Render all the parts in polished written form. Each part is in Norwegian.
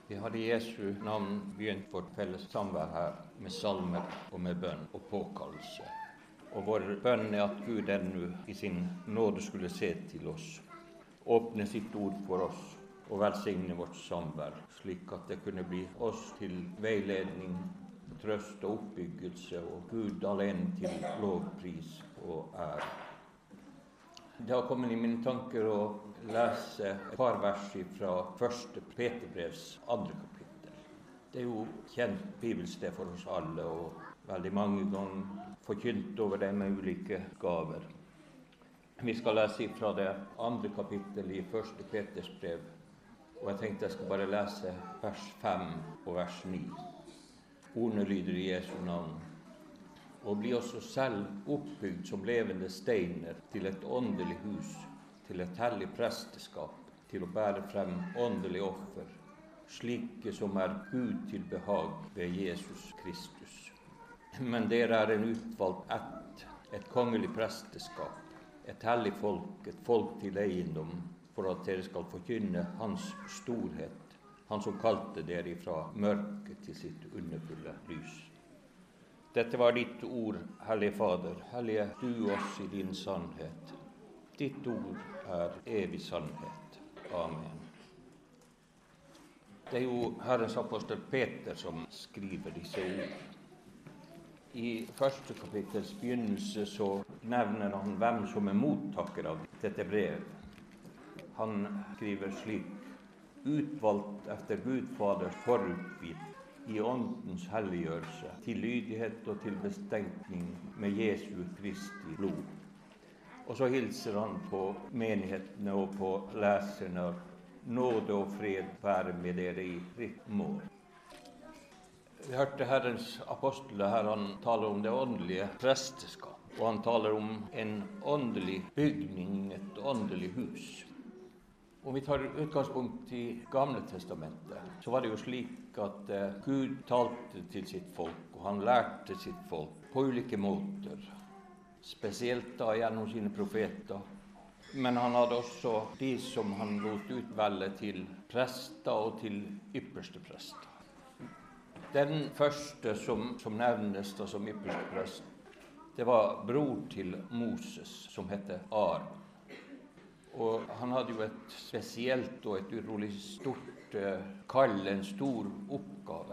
Vi har i Jesu navn begynt vårt felles samvær her med salmer og med bønn og påkallelse. Og vår bønn er at Gud ennå i sin nåde skulle se til oss, åpne sitt ord for oss og velsigne vårt samvær, slik at det kunne bli oss til veiledning, trøst og oppbyggelse, og Gud alene til lovpris og ære. Det har kommet i mine tanker å lese et par vers fra 1. Peterbrevs 2. kapittel. Det er jo kjent bibelsted for oss alle, og veldig mange ganger forkynt over det med ulike gaver. Vi skal lese fra det 2. kapittel i 1. Peters brev, og jeg tenkte jeg skal bare lese vers 5 og vers 9. Ordene lyder i Jesu navn. Og bli også selv oppbygd som levende steiner til et åndelig hus, til et hellig presteskap, til å bære frem åndelig offer, slike som er Gud til behag ved Jesus Kristus. Men dere er en utvalgt ett, et kongelig presteskap, et hellig folk, et folk til eiendom, for at dere skal forkynne hans storhet, han som kalte dere fra mørket til sitt underfulle lys. Dette var ditt ord, Hellige Fader. Hellige du oss i din sannhet. Ditt ord er evig sannhet. Amen. Det er jo Herrens apostel Peter som skriver disse ord. I 1. kapittels begynnelse så nevner han hvem som er mottaker av dette brev. Han skriver slik: utvalgt efter Gud Faders forutgitt, i åndens helliggjørelse, til lydighet og til bestenkning med Jesu Kristi blod. Og så hilser han på menighetene og på leserne: nåde og fred være med dere i rikt mål. Vi hørte Herrens apostler her, han taler om det åndelige presteskap, og han taler om en åndelig bygning, et åndelig hus. Om vi tar utgangspunkt i Gamle testamentet, så var det jo slik at Gud talte til sitt folk, og han lærte sitt folk på ulike måter, spesielt da gjennom sine profeter. Men han hadde også de som han lot utvelge til prester og til ypperste prester. Den første som nevnes da som ypperste prest, det var bror til Moses, som heter Aron. Og han hadde jo et spesielt og et urolig stort kall, en stor oppgave.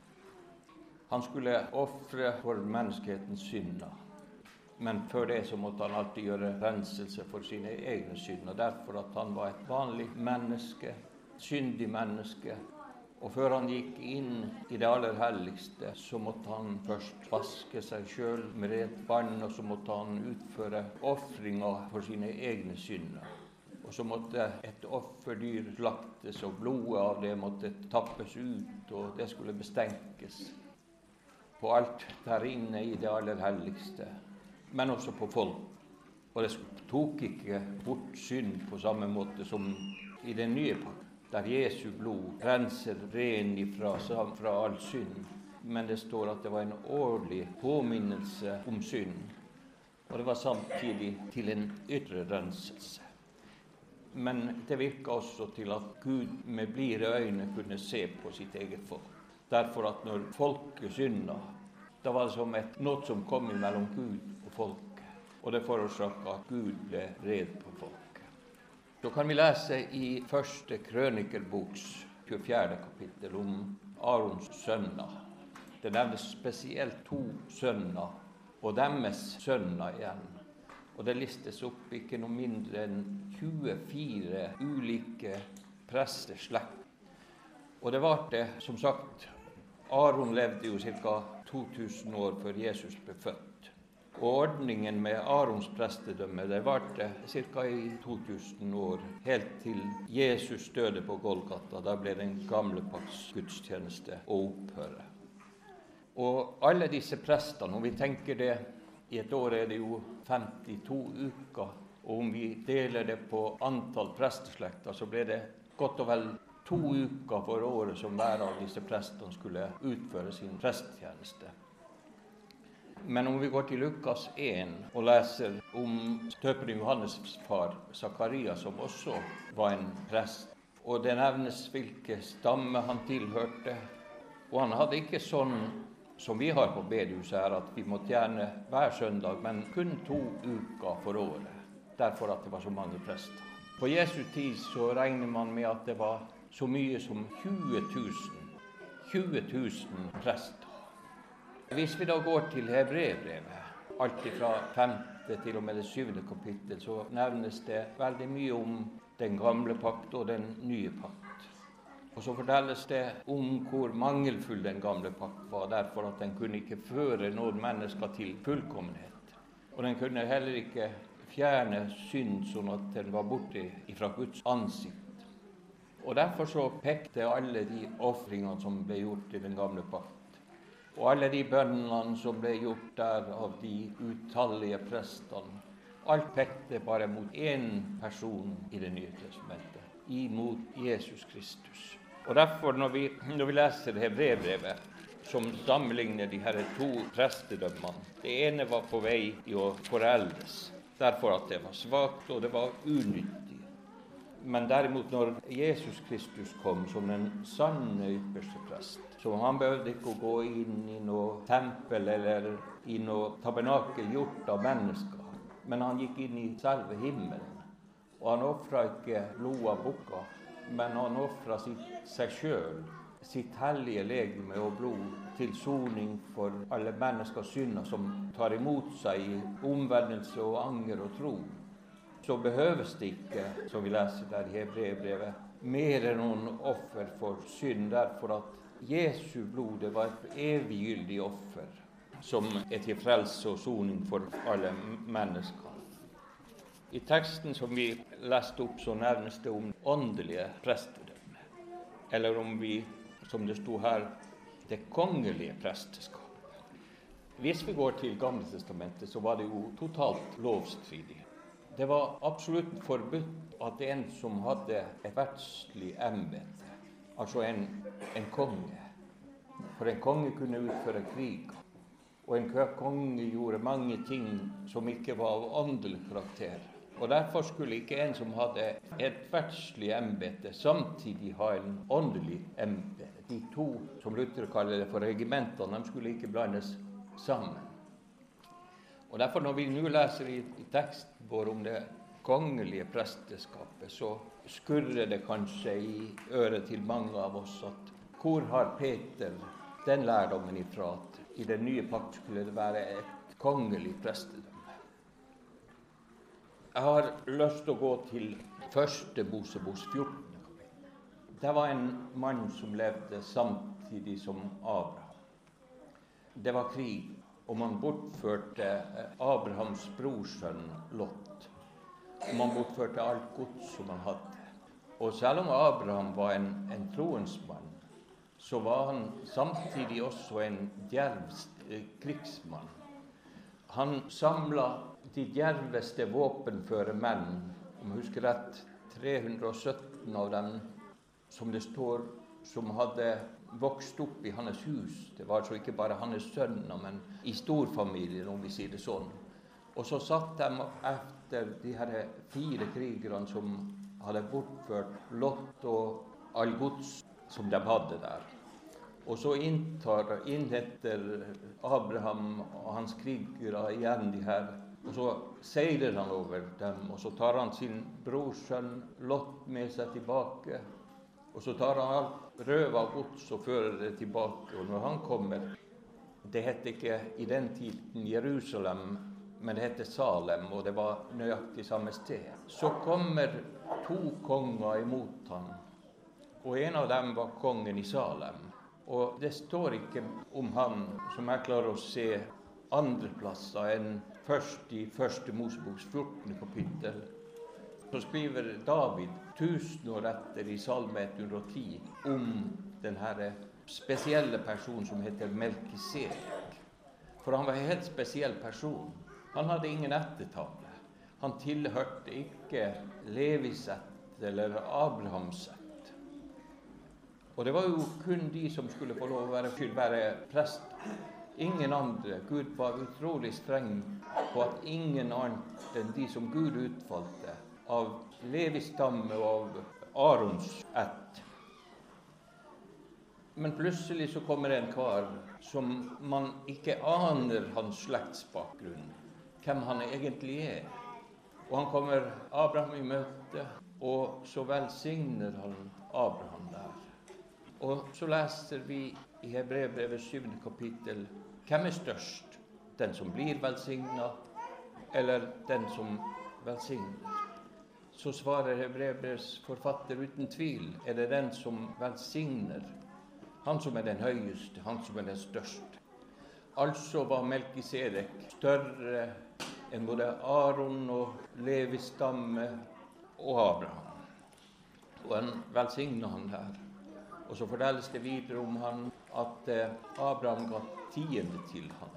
Han skulle ofre for menneskehetens synder, men før det så måtte han alltid gjøre renselse for sine egne synder, derfor at han var et vanlig menneske, syndig menneske. Og før han gikk inn i det aller helligste, så måtte han først vaske seg selv med rent vann, og så måtte han utføre ofringer for sine egne synder. Og så måtte et offerdyr slaktes, og blodet av det måtte tappes ut, og det skulle bestenkes på alt der inne i det aller helligste, men også på folk. Og det tok ikke bort synd på samme måte som i den nye pakt, der Jesu blod renser ren fra all synd. Men det står at det var en årlig påminnelse om synd, og det var samtidig til en ytre renselse. Men det virket også til at Gud med blide øyne kunne se på sitt eget folk. Derfor at når folket syndet, da var det som noe som kom mellom Gud og folket. Og det forårsaket at Gud ble vred på folket. Så kan vi lese i 1. krønikerboks 24. kapittel om Arons sønner. Det nevnes spesielt 2 sønner, og deres sønner igjen. Og det listes opp ikke noe mindre enn 24 ulike presteslekt. Og det var det, som sagt, Aron levde jo ca. 2000 år før Jesus ble født. Og ordningen med Arons prestedømme, det varte ca. i 2000 år, helt til Jesus døde på Golgata. Da ble den gamle pakts gudstjeneste å opphøre. Og alle disse prestene, om vi tenker det, i et år er det jo 52 uker, og om vi deler det på antall presteslekter, så ble det godt og vel 2 uker for året som hver av disse prestene skulle utføre sin presttjeneste. Men om vi går til Lukas 1 og leser om døperen Johannes' far, Zakaria, som også var en prest, og det nevnes hvilke stamme han tilhørte. Og han hadde ikke sånn som vi har på bedehuset her, at vi må tjene hver søndag, men kun 2 uker for året, derfor at det var så mange prester. På Jesu tid så regner man med at det var så mye som 20 000 prester. Hvis vi da går til Hebreerbrevet, alt fra 5. til og med det 7. kapittel, så nevnes det veldig mye om den gamle pakt og den nye pakt. Og så fortelles det om hvor mangelfull den gamle pakt var, derfor at den kunne ikke føre noen mennesker til fullkommenhet. Og den kunne heller ikke fjerne synd sånn at den var borte fra Guds ansikt. Og derfor så pekte alle de offringene som ble gjort i den gamle pakt, og alle de bønnene som ble gjort der av de utallige prestene, alt pekte bare mot én person i det nye testamentet, imot Jesus Kristus. Og derfor, når vi leser Hebreerbrevet, som sammenligner de her 2 prestedømmene, det ene var på vei i å foreldes, derfor at det var svakt og det var unyttig. Men derimot når Jesus Kristus kom som den sanne ypperste prest, så han behøvde ikke å gå inn i noe tempel eller i noe tabernakel gjort av mennesker, men han gikk inn i selve himmelen. Og han offret ikke blod av bukker, men han offret seg selv, sitt hellige legeme og blod, til soning for alle menneskers synder som tar imot seg i omvendelse og anger og tro. Så behøves det ikke, som vi leser der i Hebreerbrevet, mer enn noen offer for synd, derfor at Jesu blod, det var et eviggyldig offer, som er til frelse og soning for alle mennesker. I teksten som vi leste opp, så nevnes det om åndelige prestedømme, eller om vi, som det sto her, det kongelige presteskap. Hvis vi går til Gamle testamentet, så var det jo totalt lovstridig. Det var absolutt forbudt at en som hadde et verdslig embete, altså en konge, for en konge kunne utføre krig, og en konge gjorde mange ting som ikke var av åndelig karakter. Og derfor skulle ikke en som hadde et verdslig embete samtidig ha en åndelig embete. De 2, som Luther kaller det for regimentene, de skulle ikke blandes sammen. Og derfor når vi nå leser i teksten vår om det kongelige presteskapet, så skurrer det kanskje i øret til mange av oss at hvor har Peter den lærdommen ifra at i den nye pakt skulle det være et kongelig prestedømme. Jeg har lyst til å gå til 1. Moseboks 14. Det var en mann som levde samtidig som Abraham. Det var krig, og man bortførte Abrahams brorsønn Lot. Og man bortførte alt gods som han hadde. Og selv om Abraham var en troens mann, så var han samtidig også en djerv krigsmann. Han samlet de djerveste våpenføre menn, om jeg husker rett, 317 av dem, som det står, som hadde vokst opp i hans hus. Det var altså ikke bare hans sønner, men i storfamilien, om vi sier det sånn. Og så satt de efter de her 4 krigerne som hadde bortført Lot og all gods som de hadde der. Og så innheter Abraham og hans krigere igjen de her, og så seiler han over dem, og så tar han sin brorsønn Lot med seg tilbake, og så tar han alt røv av gods og fører det tilbake. Og når han kommer, det heter ikke i den tiden Jerusalem, men det heter Salem, og det var nøyaktig samme sted. Så kommer 2 konger imot han, og en av dem var kongen i Salem. Og det står ikke om han, som jeg klarer å se andre plasser enn først i 1. Moseboks 14. kapittel. Så skriver David 1000 år etter i Salme 110 om denne spesielle personen som heter Melkisedek. For han var en helt spesiell person. Han hadde ingen ettertale. Han tilhørte ikke Levis ett eller Abrahams ett. Og det var jo kun de som skulle få lov å være prest. Ingen andre. Gud var utrolig streng på at ingen annet enn de som Gud utvalgte, av Levis stamme og av Arons ett. Men plutselig så kommer en kar som man ikke aner hans slektsbakgrunn, hvem han egentlig er. Og han kommer Abraham i møte, og så velsigner han Abraham der. Og så leser vi i Hebreerbrevet 7. kapittel, hvem er størst? Den som blir velsignet, eller den som velsigner? Så svarer Hebreerbrevets forfatter uten tvil, er det den som velsigner. Han som er den høyeste, han som er den største. Altså var Melkisedek større enn både Aron og Levis stamme og Abraham. Og han velsigner han her. Og så fortelles det videre om han at Abraham ga tiende til han.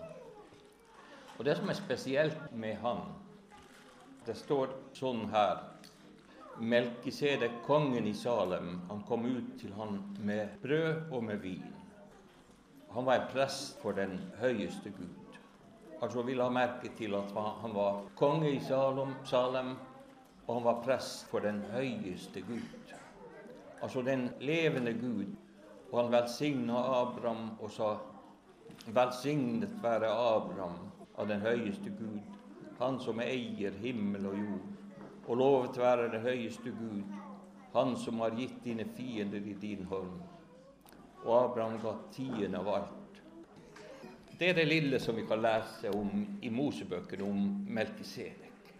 Og det som er spesielt med han, det står sånn her: Melkisedek, kongen i Salem, han kom ut til han med brød og med vin. Han var en prest for den høyeste Gud. Altså vil ha merke til at han var konge i Salem, og han var prest for den høyeste Gud. Altså den levende Gud. Og han velsignet Abraham og sa: velsignet være Abraham av den høyeste Gud, han som eier himmel og jord. Og lovet være den høyeste Gud, han som har gitt dine fiender i din hånd. Og Abraham ga tiende av alt. Det er det lille som vi kan lese om i Mosebøkene om Melkisedek.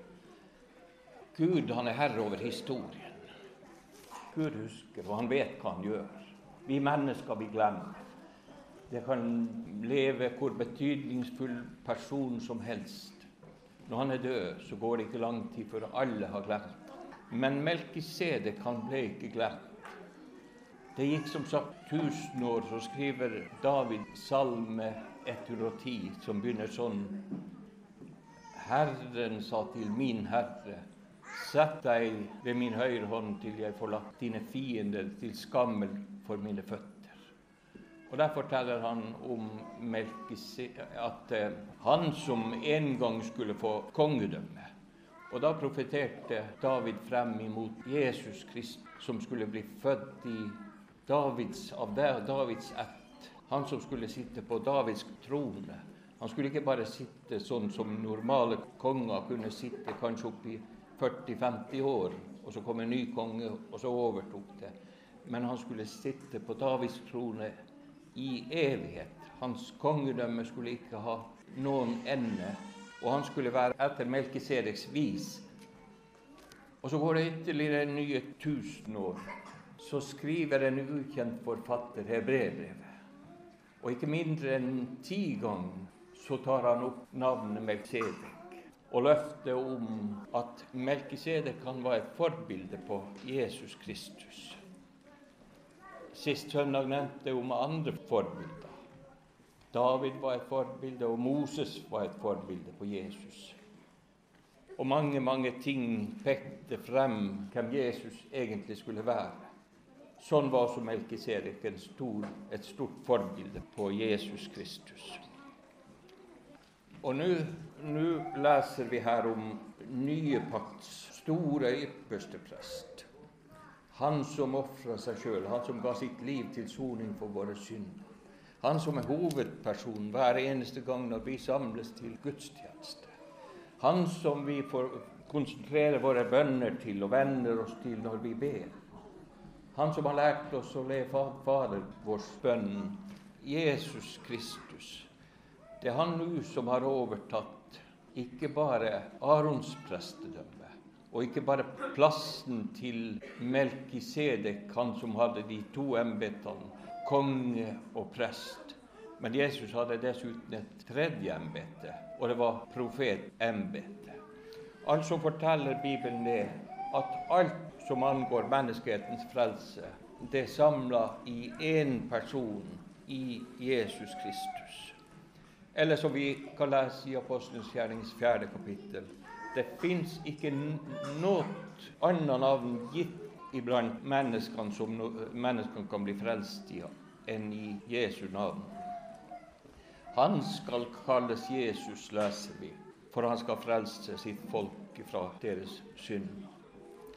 Gud, han er herre over historien. Gud husker, og han vet hva han gjør. Vi mennesker, vi glemmer. Det kan leve hvor betydningsfull person som helst. Når han er død, så går det ikke lang tid før alle har glemt. Men Melkisedek, han ble ikke glemt. Det gikk som sagt 1000 år, så skriver David salme 110, som begynner sånn: Herren sa til min Herre, sett deg ved min høyre hånd til jeg får lagt dine fiender til skammel for mine føtter. Og der forteller han om Melkisedek, at han som en gang skulle få kongedømme. Og da profeterte David frem imot Jesus Kristus, som skulle bli født av Davids ett. Han som skulle sitte på Davids trone. Han skulle ikke bare sitte sånn som normale konger kunne sitte, kanskje opp i 40-50 år, og så kom en ny konge, og så overtok det. Men han skulle sitte på Davids trone i evighet. Hans kongedømme skulle ikke ha noen ende, og han skulle være etter Melkisedeks vis. Og så går det ytterligere nye 1000 år, så skriver en ukjent forfatter Hebreerbrevet. Og ikke mindre enn 10 ganger så tar han opp navnet Melkisedek, og løfter om at Melkisedek kan være et forbilde på Jesus Kristus. Sist søndag nevnte jeg om andre forbilder. David var et forbilde, og Moses var et forbilde på Jesus. Og mange ting pekte frem hvem Jesus egentlig skulle være. Sånn var også Melkisedek et stort forbilde på Jesus Kristus. Og nå leser vi her om nye pakts store ypperste prest. Han som offret seg selv, han som ga sitt liv til soning for våre synder. Han som er hovedperson hver eneste gang når vi samles til gudstjeneste. Han som vi får konsentrere våre bønner til og vender oss til når vi ber. Han som har lært oss å le Fader vår bønn, Jesus Kristus. Det er han nå som har overtatt ikke bare Arons prestedømme, og ikke bare plassen til Melkisedek, han som hadde de 2 embetene, konge og prest. Men Jesus hadde dessuten et tredje embete, og det var profetembete. Altså forteller Bibelen det, at alt som angår menneskehetens frelse, det er samlet i en person, i Jesus Kristus. Eller som vi kan lese i Apostelens gjernings 4. kapittel, det finnes ikke noe annet navn gitt iblant menneskene som menneskene kan bli frelst i, enn i Jesu navn. Han skal kalles Jesus, leser vi, for han skal frelse sitt folk fra deres synd.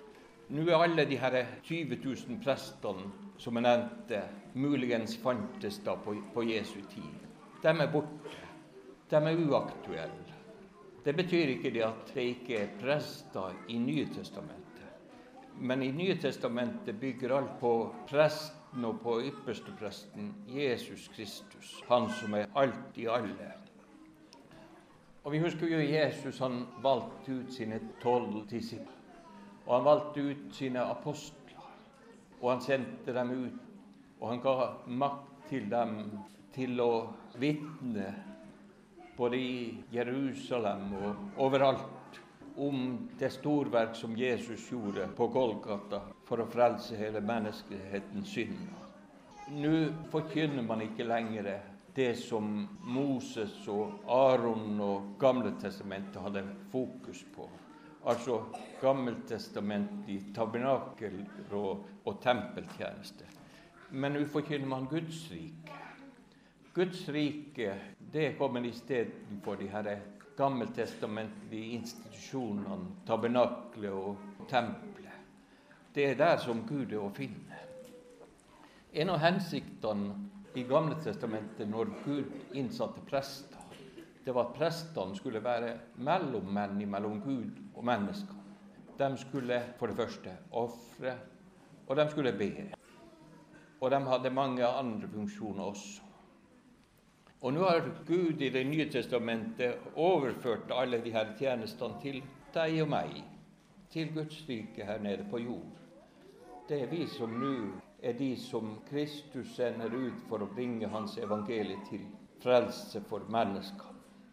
Nå alle de her 20 000 prestene som jeg nevnte, muligens fantes da på Jesu tid. De borte. De uaktuelle. Det betyr ikke det at det ikke prester i Nye Testamentet. Men i Nye Testamentet bygger alt på presten og på ypperste presten, Jesus Kristus, han som alt i alle. Og vi husker jo Jesus, han valgte ut sine 12 disipler, og han valgte ut sine apostler, og han sendte dem ut, og han ga makt til dem til å vitne både i Jerusalem og overalt om det storverk som Jesus gjorde på Golgata for å frelse hele menneskehetens synder. Nå forkynner man ikke lenger det som Moses og Aaron og Gamle Testamentet hadde fokus på. Altså Gammeltestamentlig tabernakel og tempeltjeneste. Men nå forkynner man Guds rike. Guds rike, det kommer i stedet for de her gammeltestamentlige institusjonene, tabernaklet og tempelet. Det der som Gud å finne. En av hensiktene i Gamle testamentet når Gud innsatte prester, det var at prestene skulle være mellommenn mellom Gud og mennesker. De skulle for det første ofre, og de skulle be. Og de hadde mange andre funksjoner også. Og nå har Gud i Det nye testamentet overført alle de her tjenestene til deg og meg, til Guds rike her nede på jord. Det vi som nå de som Kristus sender ut for å bringe hans evangelie til frelse for mennesker.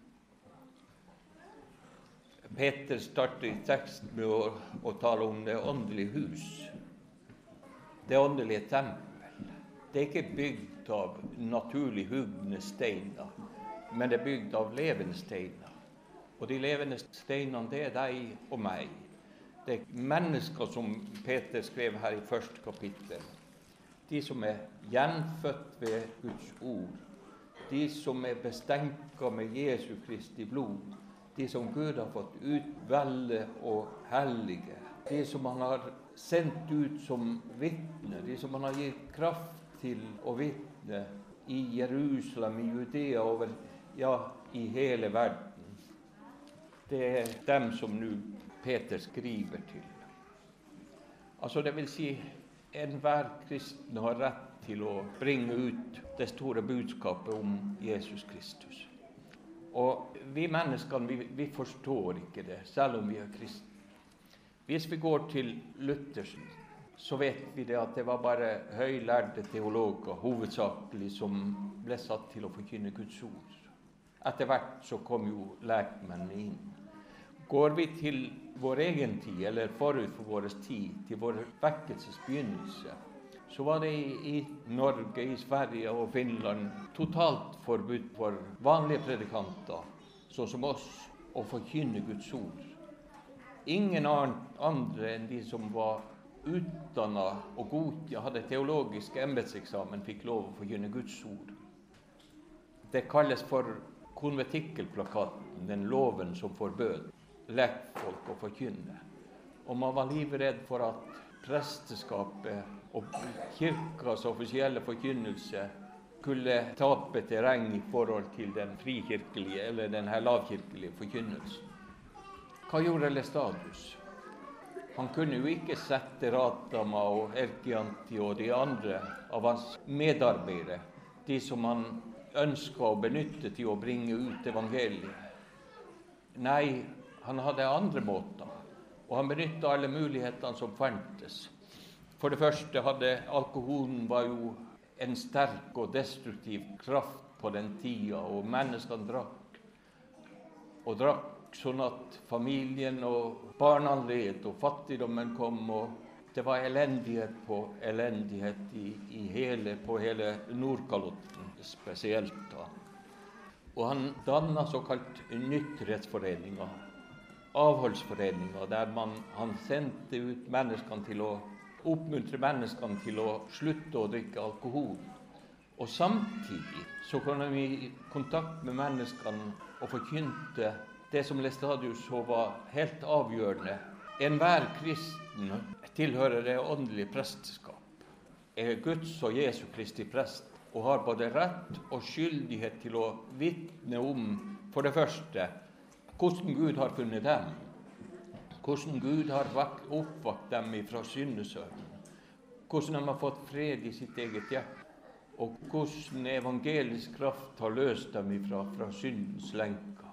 Peter starter i teksten med å tale om det åndelige hus, det åndelige tempel. Det ikke bygd av naturlig hugne steiner, men det bygd av levende steiner. Og de levende steinene, det deg og meg. Det mennesker som Peter skrev her i første kapittel. De som gjenfødt ved Guds ord. De som bestenket med Jesu Kristi blod. De som Gud har fått utvelde og hellige. De som han har sendt ut som vitner. De som han har gitt kraft til å vitne i Jerusalem, i Judea, i hele verden. Det dem som nå Peter skriver til. Altså det vil si, enhver kristen har rett til å bringe ut det store budskapet om Jesus Kristus. Og vi menneskene, vi forstår ikke det, selv om vi kristne. Hvis vi går til Luthersen, så vet vi det at det var bare høylærde teologer, hovedsakelig, som ble satt til å forkynne Guds ord. Etter hvert så kom jo lekmennene inn. Går vi til vår egen tid, eller forut for vår tid, til vår vekkelses begynnelse, så var det i Norge, i Sverige og Finland totalt forbudt for vanlige predikanter, sånn som oss, å forkynne Guds ord. Ingen andre enn de som var utdannet og hadde teologisk embetseksamen, fikk lov å forkynne Guds ord. Det kalles for konventikkelplakaten, den loven som forbød lekfolk å forkynne. Og man var livredd for at presteskapet og kirkas offisielle forkynnelse skulle tape terreng i forhold til den frikirkelige eller den her lavkirkelige forkynnelsen. Hva gjorde Lestadius? Han kunne jo ikke sette Ratama og Erkianti og de andre av hans medarbeidere, de som han ønsket å benytte til å bringe ut evangeliet. Nei, han hadde andre måter, og han benyttet alle mulighetene som fantes. For det første alkoholen var jo en sterk og destruktiv kraft på den tida, og menneskene drakk sånn at familien og barna led, og fattigdommen kom, og det var elendighet på elendighet på hele Nordkalotten, spesielt da. Og han dannet såkalt nyttighetsforeninger, avholdsforeninger, der han sendte ut menneskene til å oppmuntre menneskene til å slutte å drikke alkohol. Og samtidig så kom vi i kontakt med menneskene og forkynte det som Lestadius så var helt avgjørende, Enhver kristen tilhører det åndelige presteskap, er Guds og Jesu Kristi prest, og har både rett og skyldighet til å vitne om, for det første, hvordan Gud har funnet dem, hvordan Gud har oppvakt dem fra syndesøvnen, hvordan de har fått fred i sitt eget hjerte, og hvordan evangelisk kraft har løst dem fra syndens lenker.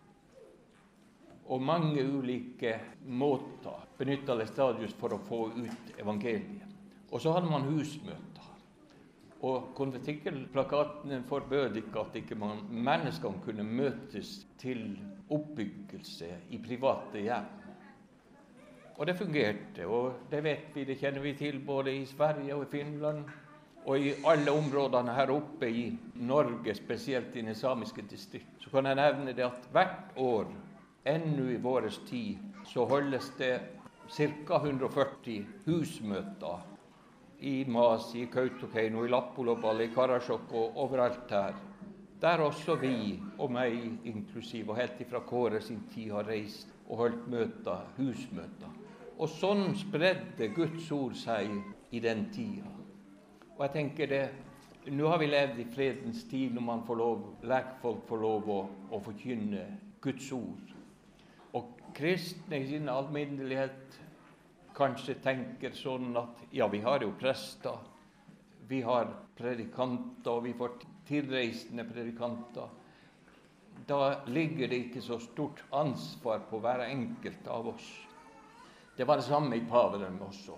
Og mange ulike måter benyttet Læstadius for å få ut evangeliet. Og så hadde man husmøter. Og konventikkelplakatene forbød ikke at ikke menneskene kunne møtes til oppbyggelse i private hjem. Og det fungerte, og det vet vi, det kjenner vi til både i Sverige og i Finland, og i alle områdene her oppe i Norge, spesielt i det samiske distrikt. Så kan jeg nevne det at hvert år, ennå i våres tid, så holdes det ca. 140 husmøter i Masi, i Kautokeino, i Lappolobal, i Karasjok og overalt her. Der også vi, og meg inklusiv, og helt ifra Kåre sin tid har reist og holdt møter, husmøter. Og sånn spredde Guds ord seg i den tida. Og jeg tenker det, nå har vi levd i fredens tid når lekfolk får lov å forkynne Guds ord. Og kristne i sin alminnelighet kanskje tenker sånn at, ja, vi har jo prester, vi har predikanter, og vi får tilreisende predikanter. Da ligger det ikke så stort ansvar på hver enkelt av oss. Det var det samme i paveren også.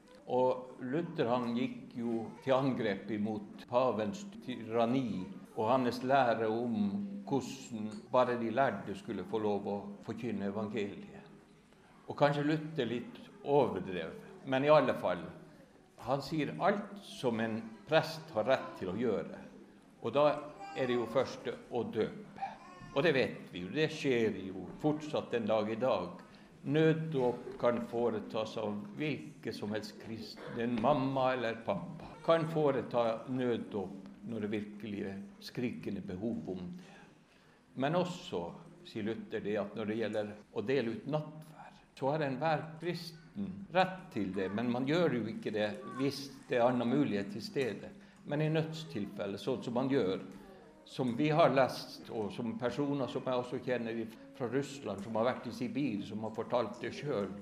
Og Luther han gikk jo til angrep imot pavens tyranni og hans lære om hvordan bare de lærde skulle få lov å forkynne evangeliet. Og kanskje Luther litt overdrev, men i alle fall, han sier alt som en prest har rett til å gjøre. Og da er det jo først å døpe. Og det vet vi jo, det skjer jo fortsatt den dag i dag. Nøddåp kan foretas av hvilke som helst kristne, en mamma eller pappa, kan foreta nøddåp når det virkelig er skrikende behov om det. Men også, sier Luther, det at når det gjelder å dele ut nattverd, så har enhver kristen rett til det, men man gjør jo ikke det hvis det er annen mulighet til stede. Men i nødstilfelle, sånn som man gjør, som vi har lest, og som personer som jeg også kjenner fra Russland, som har vært i Sibir, som har fortalt det selv.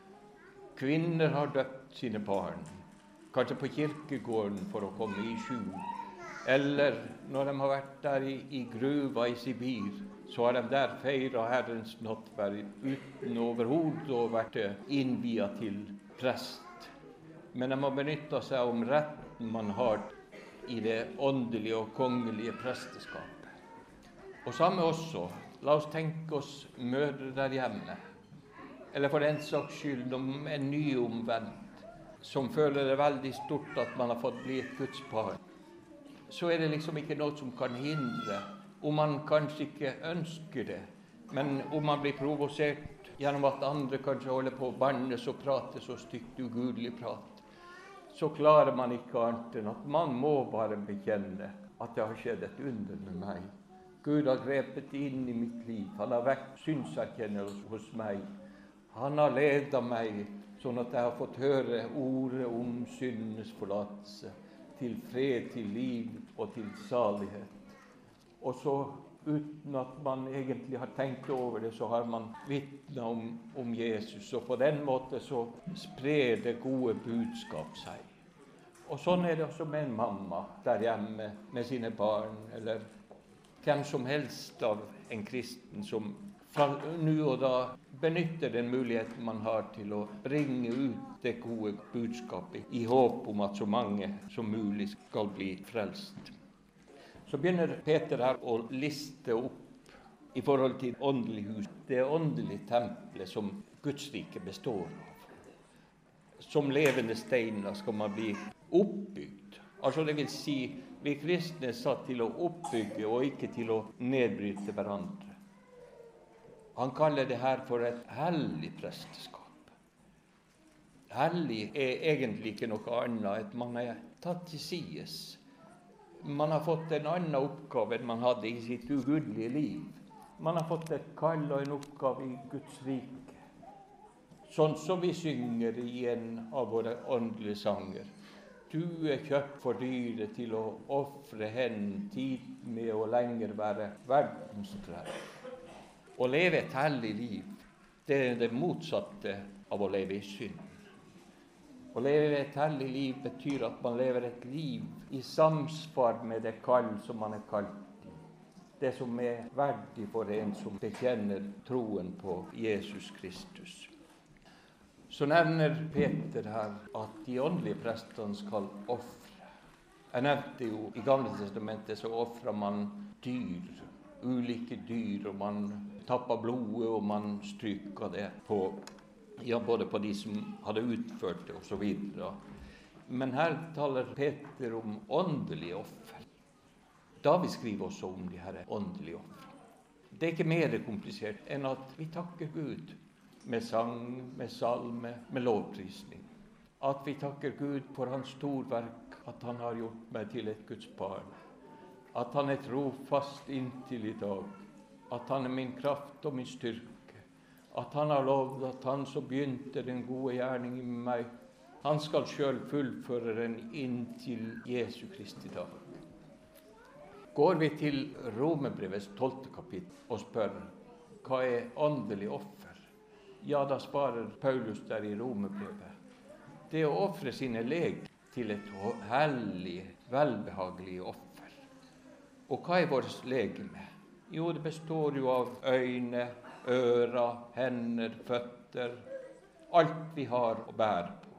Kvinner har døpt sine barn, kanskje på kirkegården for å komme i skjul. Eller når de har vært der i gruva i Sibir, så har de der feiret Herrens nattverd uten overhodet å vært innviet til prest. Men de har benyttet seg om retten man har i det åndelige og kongelige presteskapet. Og samme også, la oss tenke oss mødre der hjemme, eller for den saks skyld om en nyomvendt, som føler det veldig stort at man har fått bli et Guds barn. Så er det liksom ikke noe som kan hindre, om man kanskje ikke ønsker det, men om man blir provosert gjennom at andre kanskje holder på å bannes og prate så stygt ugudelig prat, så klarer man ikke annet enn at man må bare bekjenne at det har skjedd et under med meg. Gud har grepet inn i mitt liv. Han har vekket synserkjennelse hos meg. Han har ledet meg sånn at jeg har fått høre ordet om syndenes forlatelse, til fred, til liv og til salighet. Og så, uten at man egentlig har tenkt over det, så har man vitnet om Jesus. Og på den måten så sprer det gode budskap seg. Og sånn er det også med en mamma der hjemme med sine barn, eller hvem som helst av en kristen som fra nå og da benytter den muligheten man har til å bringe ut det gode budskapet i håp om at så mange som mulig skal bli frelst. Så begynner Peter her å liste opp i forhold til åndelig hus, det åndelige tempelet som Guds rike består av. Som levende steiner skal man bli oppbygd. Altså det vil si, vi kristne er satt til å oppbygge og ikke til å nedbryte hverandre. Han kaller det her for et hellig presteskap. Hellig er egentlig ikke noe annet enn man er tatt til sides. Man har fått en annen oppgave enn man hadde i sitt ugudelige liv. Man har fått et kall og en oppgave i Guds rike. Sånn som vi synger i en av våre åndelige sanger. Du kjøpt for dyre til å offre hen tid med å lenger være verdenstræl. Å leve et hellig liv, det er det motsatte av å leve i synd. Å leve et hellig liv betyr at man lever et liv i samsvar med det kall som man er kalt til. Det som er verdig for en som bekjenner troen på Jesus Kristus. Så nevner Peter her at de åndelige prestene skal offre. Jeg nevnte jo, i Gamle testamentet så offrer man dyr, ulike dyr, og man tapper blodet, og man stryker det på, ja, både på de som hadde utført det, og så videre. Men her taler Peter om åndelige offer. David skriver også om de her åndelige offer. Det er ikke mer komplisert enn at vi takker Gud med sang, med salme, med lovprisning. At vi takker Gud for hans storverk, at han har gjort meg til et Guds barn. At han er trofast inntil i dag. At han er min kraft og min styrke. At han har lovet at han som begynte den gode gjerning i meg, han skal selv fullføre den inntil Jesu Kristi dag. Går vi til Romerbrevets 12. kapittel og spør, hva er åndelig offer? Ja, da svarer Paulus der i Romerbrevet. Det å offre sine leg til et hellig, velbehagelig offer. Og hva er vårt legeme? Jo, det består jo av øyne, ører, hender, føtter, alt vi har å bære på.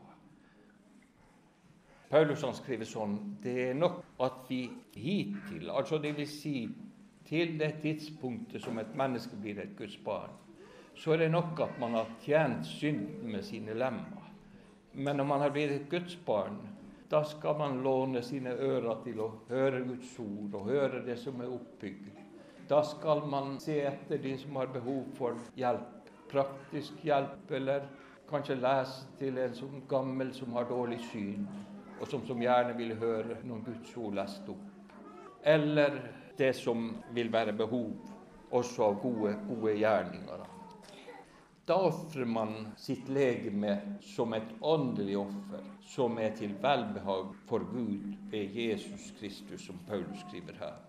Paulus han skriver sånn, det er nok at vi hittil, altså det vil si til det tidspunktet som et menneske blir et Guds barn, så er det nok at man har tjent synden med sine lemmer. Men når man har blitt et Guds barn, da skal man låne sine ører til å høre Guds ord og høre det som er oppbyggelig. Da skal man se etter de som har behov for hjelp, praktisk hjelp, eller kanskje lese til en som gammel som har dårlig syn, og som gjerne vil høre noen Guds ord lest opp. Eller det som vil være behov også av gode gjerninger. Da offrer man sitt legeme som et åndelig offer, som er til velbehag for Gud ved Jesus Kristus, som Paulus skriver her.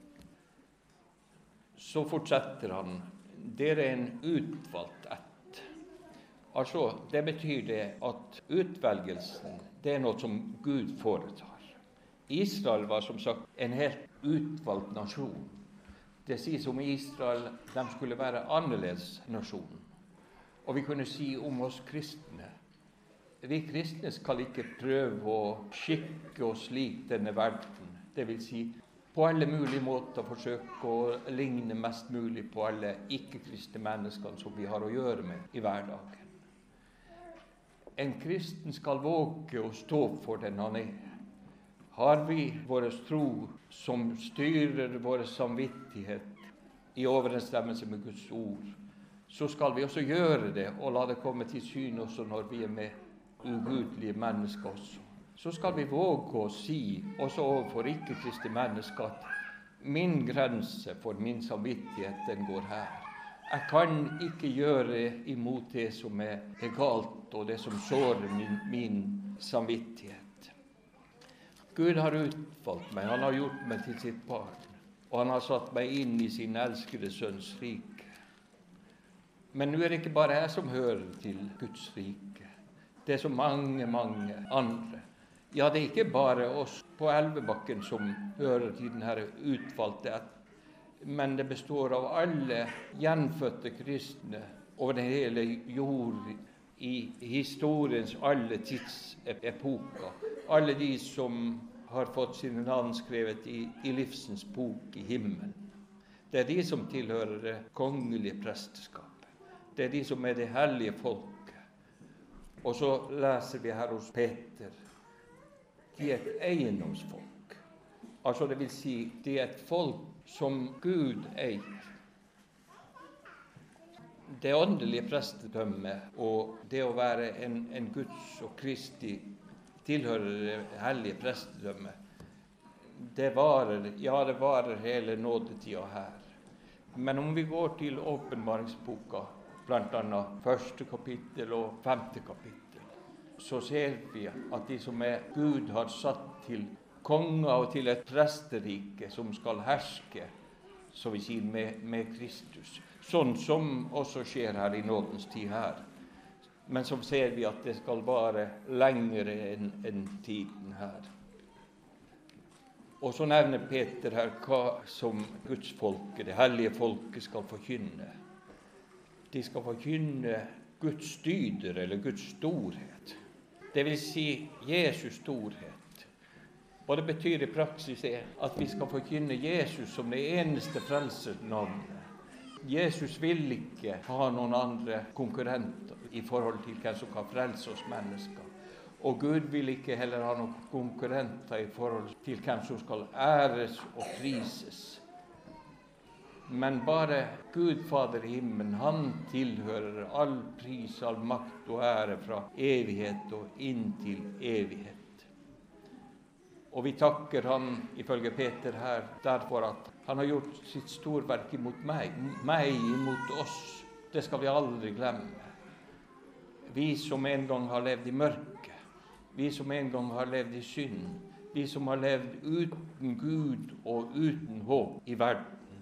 Så fortsetter han, dere er en utvalgt ett. Altså, det betyr det at utvelgelsen, det er noe som Gud foretar. Israel var som sagt en helt utvalgt nasjon. Det sies om Israel, de skulle være annerledes nasjon. Og vi kunne si om oss kristne. Vi kristne skal ikke prøve å skikke oss lik denne verden. Det vil si, på alle mulige måter forsøke å ligne mest mulig på alle ikke-kristne mennesker som vi har å gjøre med i hverdagen. En kristen skal våge å stå for den han er. Har vi vår tro som styrer vår samvittighet i overensstemmelse med Guds ord, så skal vi også gjøre det, og la det komme til syn også når vi er med ugudelige mennesker også. Så skal vi våge å si, også overfor ikke-kristne mennesker, at min grense for min samvittighet, den går her. Jeg kan ikke gjøre imot det som er galt, og det som sårer min samvittighet. Gud har utvalgt meg, han har gjort meg til sitt barn, og han har satt meg inn i sin elskede sønns rike. Men nå er det ikke bare jeg som hører til Guds rike. Det er så mange andre. Ja, det er ikke bare oss på Elvebakken som hører til denne utvalgte ett, men det består av alle gjenfødte kristne over den hele jord i historiens alle tidsepoker. Alle de som har fått sine navn skrevet i livsens bok i himmelen. Det er de som tilhører det kongelige presteskap. Det er de som er det hellige folket. Og så leser vi her hos Peter, de er et eiendomsfolk. Altså det vil si, de er et folk som Gud eier. Det åndelige prestedømmet og det å være en Guds og Kristi tilhører det hellige prestedømmet, det varer hele nådetida her. Men om vi går til åpenbaringsboka, blant annet 1. kapittel og 5. kapittel, så ser vi at de som Gud har satt til konger og til et presterike som skal herske, så vi sier med Kristus. Sånn som også skjer her i nådens tid her. Men så ser vi at det skal vare lengre enn tiden her. Og så nevner Peter her hva som Guds folke, det hellige folket, skal forkynne. De skal forkynne Guds dyder, eller Guds storhet. Det vil si Jesus storhet. Og det betyr i praksis at vi skal forkynne Jesus som det eneste frelsernavnet. Jesus vil ikke ha noen andre konkurrenter i forhold til hvem som kan frelse oss mennesker. Og Gud vil ikke heller ha noen konkurrenter i forhold til hvem som skal æres og prises. Men bare Gud Fader i himmelen, han tilhører all pris, all makt og ære fra evighet og inn til evighet. Og vi takker han, ifølge Peter her, derfor at han har gjort sitt storverk imot meg imot oss. Det skal vi aldri glemme. Vi som en gang har levd i mørket, vi som en gang har levd i synd, vi som har levd uten Gud og uten håp i verden.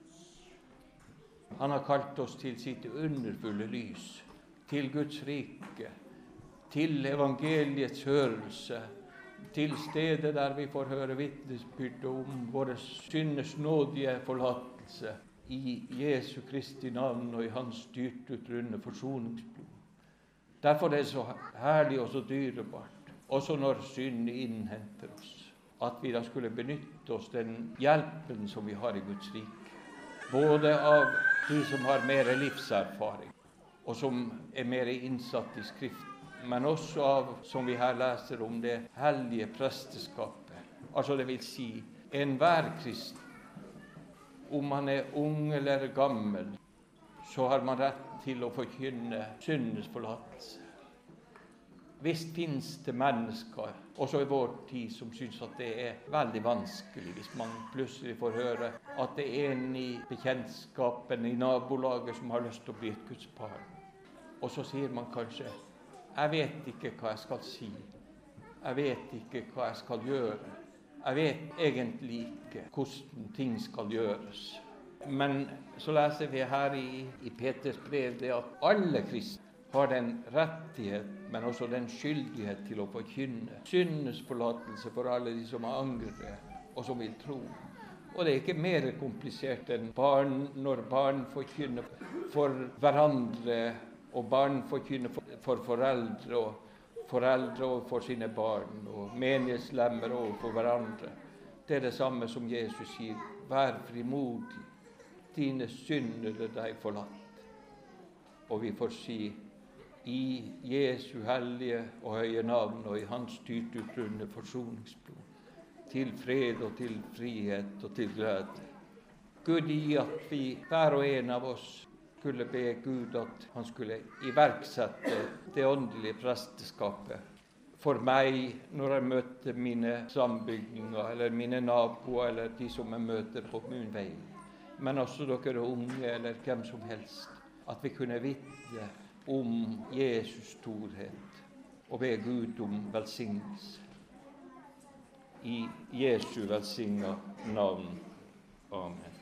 Han har kalt oss til sitt underfulle lys, til Guds rike, til evangeliets hørelse, til stedet der vi får høre vitnesbyrd om våre synders nådige forlatelse i Jesu Kristi navn og i hans styrtutrunnende forsoningsblod. Derfor er det så herlig og så dyrebart, også når synd innhenter oss, at vi da skulle benytte oss den hjelpen som vi har i Guds rike, både av de som har mer livserfaring og som mer innsatt i Skriften, men også av, som vi her leser om, det hellige presteskapet. Altså det vil si, enhver kristen, om han ung eller gammel, så har man rett til å forkynne syndens forlatelse. Visst finnes det mennesker, også i vår tid, som synes at det veldig vanskelig, hvis man plutselig får høre at det en i bekjentskapen, i nabolaget, som har lyst til å bli et Guds barn. Og så sier man kanskje, jeg vet ikke hva jeg skal si. Jeg vet ikke hva jeg skal gjøre. Jeg vet egentlig ikke hvordan ting skal gjøres. Men så leser vi her i Peters brev det at alle kristne har den rettighet, men også den skyldighet til å forkynne syndens forlatelse for alle de som angrer og som vil tro. Og det er ikke mer komplisert enn når barn forkynner for hverandre, og barn forkynner for foreldre, og foreldre for sine barn, og menighetslemmer for hverandre. Det er det samme som Jesus sier, vær frimodig, dine synder er deg forlatt. Og vi får si, i Jesu hellige og høye navn, og i hans styrtutrunnende forsoningsblod, til fred og til frihet og til glede. Gud gi at vi, hver og en av oss, skulle be Gud at han skulle iverksette det åndelige presteskapet for meg når jeg møter mine sambygdinger, eller mine naboer, eller de som jeg møter på min vei. Men også dere unge, eller hvem som helst, at vi kunne vitne om Jesus storhet, og be Gud om velsignelse. I Jesu velsigna navn. Amen.